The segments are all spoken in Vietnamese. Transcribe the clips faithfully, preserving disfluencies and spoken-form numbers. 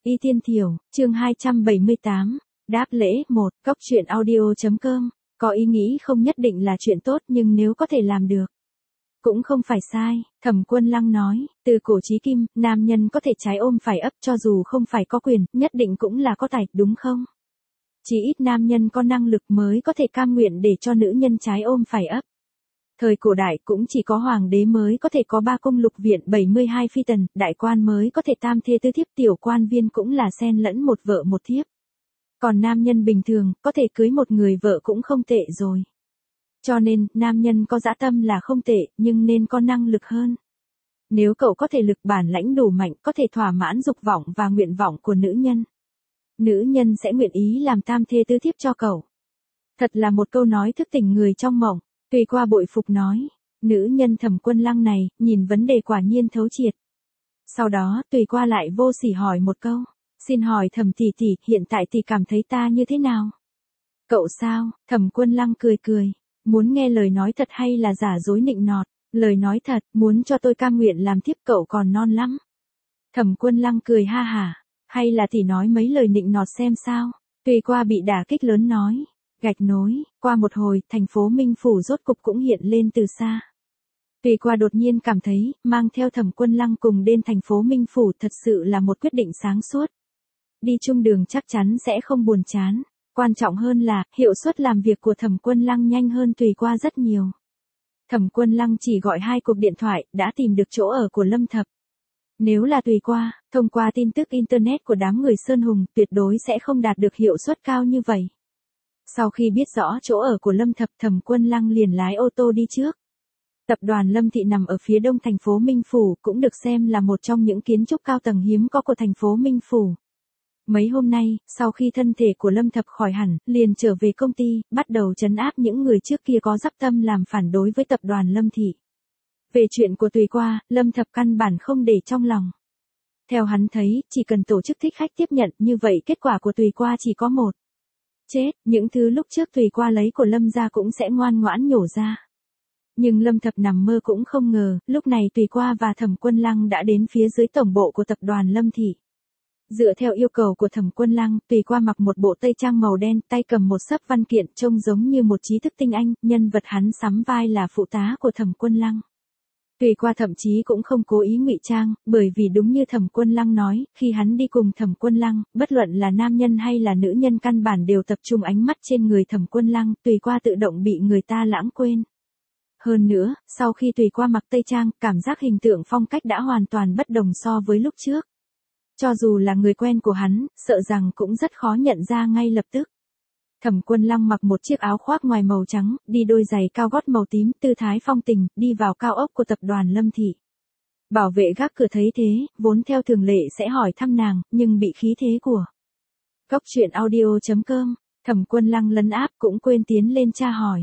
Y Tiên Thiểu, chương hai trăm bảy mươi tám, đáp lễ một, cốc truyện audio chấm com, có ý nghĩ không nhất định là chuyện tốt nhưng nếu có thể làm được, cũng không phải sai. Thẩm Quân Lăng nói, từ cổ chí kim, nam nhân có thể trái ôm phải ấp cho dù không phải có quyền, nhất định cũng là có tài, đúng không? Chỉ ít nam nhân có năng lực mới có thể cam nguyện để cho nữ nhân trái ôm phải ấp. Thời cổ đại cũng chỉ có hoàng đế mới có thể có ba cung lục viện bảy mươi hai phi tần, đại quan mới có thể tam thê tứ thiếp, tiểu quan viên cũng là xen lẫn một vợ một thiếp. Còn nam nhân bình thường, có thể cưới một người vợ cũng không tệ rồi. Cho nên, nam nhân có dã tâm là không tệ, nhưng nên có năng lực hơn. Nếu cậu có thể lực bản lãnh đủ mạnh, có thể thỏa mãn dục vọng và nguyện vọng của nữ nhân, nữ nhân sẽ nguyện ý làm tam thê tứ thiếp cho cậu. Thật là một câu nói thức tỉnh người trong mộng. Tùy Qua bội phục nói, nữ nhân Thẩm Quân Lăng này, nhìn vấn đề quả nhiên thấu triệt. Sau đó, Tùy Qua lại vô sỉ hỏi một câu, xin hỏi Thẩm tỷ tỷ, hiện tại tỷ cảm thấy ta như thế nào? Cậu sao? Thẩm Quân Lăng cười cười, muốn nghe lời nói thật hay là giả dối nịnh nọt? Lời nói thật, muốn cho tôi cam nguyện làm thiếp cậu còn non lắm. Thẩm Quân Lăng cười ha hả, hay là tỷ nói mấy lời nịnh nọt xem sao? Tùy Qua bị đả kích lớn nói. Gạch nối, qua một hồi, thành phố Minh Phủ rốt cục cũng hiện lên từ xa. Tùy Qua đột nhiên cảm thấy, mang theo Thẩm Quân Lăng cùng đến thành phố Minh Phủ thật sự là một quyết định sáng suốt. Đi chung đường chắc chắn sẽ không buồn chán. Quan trọng hơn là, hiệu suất làm việc của Thẩm Quân Lăng nhanh hơn Tùy Qua rất nhiều. Thẩm Quân Lăng chỉ gọi hai cuộc điện thoại, đã tìm được chỗ ở của Lâm Thập. Nếu là Tùy Qua, thông qua tin tức Internet của đám người Sơn Hùng, tuyệt đối sẽ không đạt được hiệu suất cao như vậy. Sau khi biết rõ chỗ ở của Lâm Thập, Thẩm Quân Lăng liền lái ô tô đi trước. Tập đoàn Lâm Thị nằm ở phía đông thành phố Minh Phủ, cũng được xem là một trong những kiến trúc cao tầng hiếm có của thành phố Minh Phủ. Mấy hôm nay, sau khi thân thể của Lâm Thập khỏi hẳn, liền trở về công ty, bắt đầu trấn áp những người trước kia có dắp tâm làm phản đối với tập đoàn Lâm Thị. Về chuyện của Tùy Qua, Lâm Thập căn bản không để trong lòng. Theo hắn thấy, chỉ cần tổ chức thích khách tiếp nhận, như vậy kết quả của Tùy Qua chỉ có một. Chết, những thứ lúc trước Tùy Qua lấy của Lâm gia cũng sẽ ngoan ngoãn nhổ ra. Nhưng Lâm Thập nằm mơ cũng không ngờ, lúc này Tùy Qua và Thẩm Quân Lăng đã đến phía dưới tổng bộ của tập đoàn Lâm Thị. Dựa theo yêu cầu của Thẩm Quân Lăng, Tùy Qua mặc một bộ tây trang màu đen, tay cầm một xấp văn kiện trông giống như một trí thức tinh anh, nhân vật hắn sắm vai là phụ tá của Thẩm Quân Lăng. Tùy Qua thậm chí cũng không cố ý ngụy trang, bởi vì đúng như Thẩm Quân Lăng nói, khi hắn đi cùng Thẩm Quân Lăng, bất luận là nam nhân hay là nữ nhân căn bản đều tập trung ánh mắt trên người Thẩm Quân Lăng, Tùy Qua tự động bị người ta lãng quên. Hơn nữa, sau khi Tùy Qua mặc tây trang, cảm giác hình tượng phong cách đã hoàn toàn bất đồng so với lúc trước. Cho dù là người quen của hắn, sợ rằng cũng rất khó nhận ra ngay lập tức. Thẩm Quân Lăng mặc một chiếc áo khoác ngoài màu trắng, đi đôi giày cao gót màu tím, tư thái phong tình, đi vào cao ốc của tập đoàn Lâm Thị. Bảo vệ gác cửa thấy thế, vốn theo thường lệ sẽ hỏi thăm nàng, nhưng bị khí thế của cốc truyện audio chấm com, Thẩm Quân Lăng lấn áp cũng quên tiến lên tra hỏi.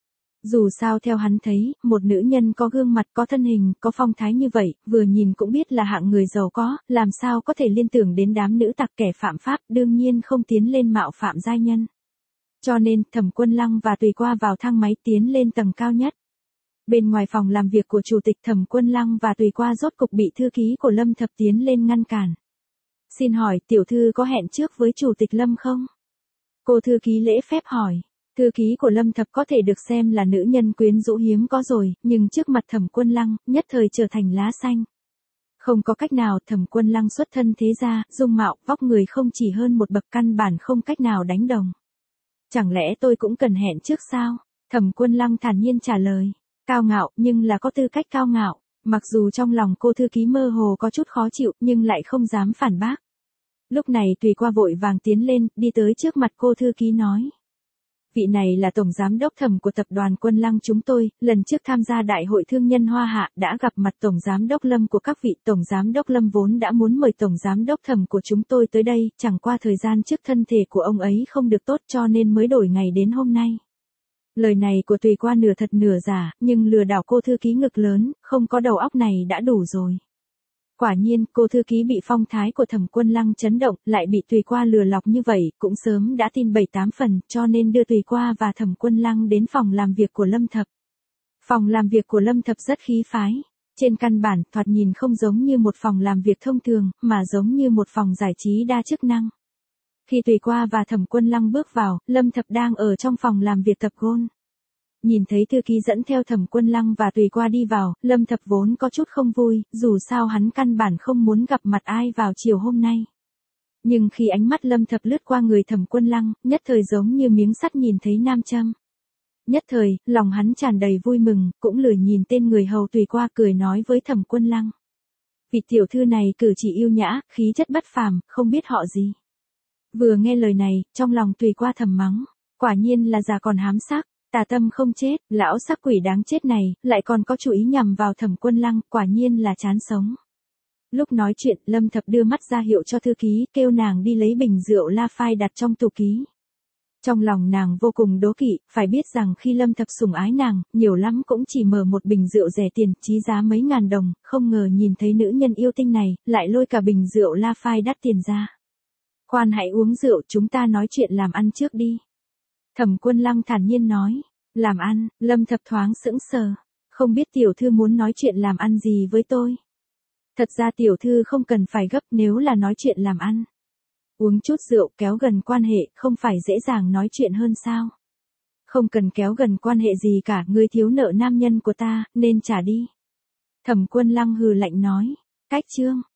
Dù sao theo hắn thấy, một nữ nhân có gương mặt, có thân hình, có phong thái như vậy, vừa nhìn cũng biết là hạng người giàu có, làm sao có thể liên tưởng đến đám nữ tặc kẻ phạm pháp, đương nhiên không tiến lên mạo phạm giai nhân. Cho nên, Thẩm Quân Lăng và Tùy Qua vào thang máy tiến lên tầng cao nhất. Bên ngoài phòng làm việc của chủ tịch, Thẩm Quân Lăng và Tùy Qua rốt cục bị thư ký của Lâm Thập tiến lên ngăn cản. Xin hỏi, tiểu thư có hẹn trước với chủ tịch Lâm không? Cô thư ký lễ phép hỏi. Thư ký của Lâm Thập có thể được xem là nữ nhân quyến rũ hiếm có rồi, nhưng trước mặt Thẩm Quân Lăng, nhất thời trở thành lá xanh. Không có cách nào, Thẩm Quân Lăng xuất thân thế gia, dung mạo, vóc người không chỉ hơn một bậc, căn bản không cách nào đánh đồng. Chẳng lẽ tôi cũng cần hẹn trước sao? Thẩm Quân Lăng thản nhiên trả lời. Cao ngạo, nhưng là có tư cách cao ngạo. Mặc dù trong lòng cô thư ký mơ hồ có chút khó chịu, nhưng lại không dám phản bác. Lúc này Tùy Qua vội vàng tiến lên, đi tới trước mặt cô thư ký nói. Vị này là tổng giám đốc Thẩm của tập đoàn Quân Lăng chúng tôi, lần trước tham gia đại hội thương nhân Hoa Hạ đã gặp mặt tổng giám đốc Lâm của các vị. Tổng giám đốc Lâm vốn đã muốn mời tổng giám đốc Thẩm của chúng tôi tới đây, chẳng qua thời gian trước thân thể của ông ấy không được tốt cho nên mới đổi ngày đến hôm nay. Lời này của Tùy Qua nửa thật nửa giả, nhưng lừa đảo cô thư ký ngực lớn, không có đầu óc này đã đủ rồi. Quả nhiên, cô thư ký bị phong thái của Thẩm Quân Lăng chấn động, lại bị Tùy Qua lừa lọc như vậy, cũng sớm đã tin bảy tám phần, cho nên đưa Tùy Qua và Thẩm Quân Lăng đến phòng làm việc của Lâm Thập. Phòng làm việc của Lâm Thập rất khí phái. Trên căn bản, thoạt nhìn không giống như một phòng làm việc thông thường, mà giống như một phòng giải trí đa chức năng. Khi Tùy Qua và Thẩm Quân Lăng bước vào, Lâm Thập đang ở trong phòng làm việc tập gôn. Nhìn thấy thư ký dẫn theo Thẩm Quân Lăng và Tùy Qua đi vào, Lâm Thập vốn có chút không vui, dù sao hắn căn bản không muốn gặp mặt ai vào chiều hôm nay. Nhưng khi ánh mắt Lâm Thập lướt qua người Thẩm Quân Lăng, nhất thời giống như miếng sắt nhìn thấy nam châm. Nhất thời, lòng hắn tràn đầy vui mừng, cũng lười nhìn tên người hầu Tùy Qua cười nói với Thẩm Quân Lăng. Vị tiểu thư này cử chỉ yêu nhã, khí chất bất phàm, không biết họ gì. Vừa nghe lời này, trong lòng Tùy Qua thầm mắng, quả nhiên là già còn hám sắc, tà tâm không chết, lão sắc quỷ đáng chết này, lại còn có chủ ý nhằm vào Thẩm Quân Lăng, quả nhiên là chán sống. Lúc nói chuyện, Lâm Thập đưa mắt ra hiệu cho thư ký, kêu nàng đi lấy bình rượu La Phai đặt trong tủ ký. Trong lòng nàng vô cùng đố kỵ, phải biết rằng khi Lâm Thập sủng ái nàng, nhiều lắm cũng chỉ mở một bình rượu rẻ tiền, chí giá mấy ngàn đồng, không ngờ nhìn thấy nữ nhân yêu tinh này, lại lôi cả bình rượu La Phai đắt tiền ra. Khoan hãy uống rượu, chúng ta nói chuyện làm ăn trước đi. Thẩm Quân Lăng thản nhiên nói, làm ăn, Lâm Thập thoáng sững sờ, không biết tiểu thư muốn nói chuyện làm ăn gì với tôi. Thật ra tiểu thư không cần phải gấp, nếu là nói chuyện làm ăn. Uống chút rượu kéo gần quan hệ, không phải dễ dàng nói chuyện hơn sao? Không cần kéo gần quan hệ gì cả, ngươi thiếu nợ nam nhân của ta, nên trả đi. Thẩm Quân Lăng hừ lạnh nói, cách chương.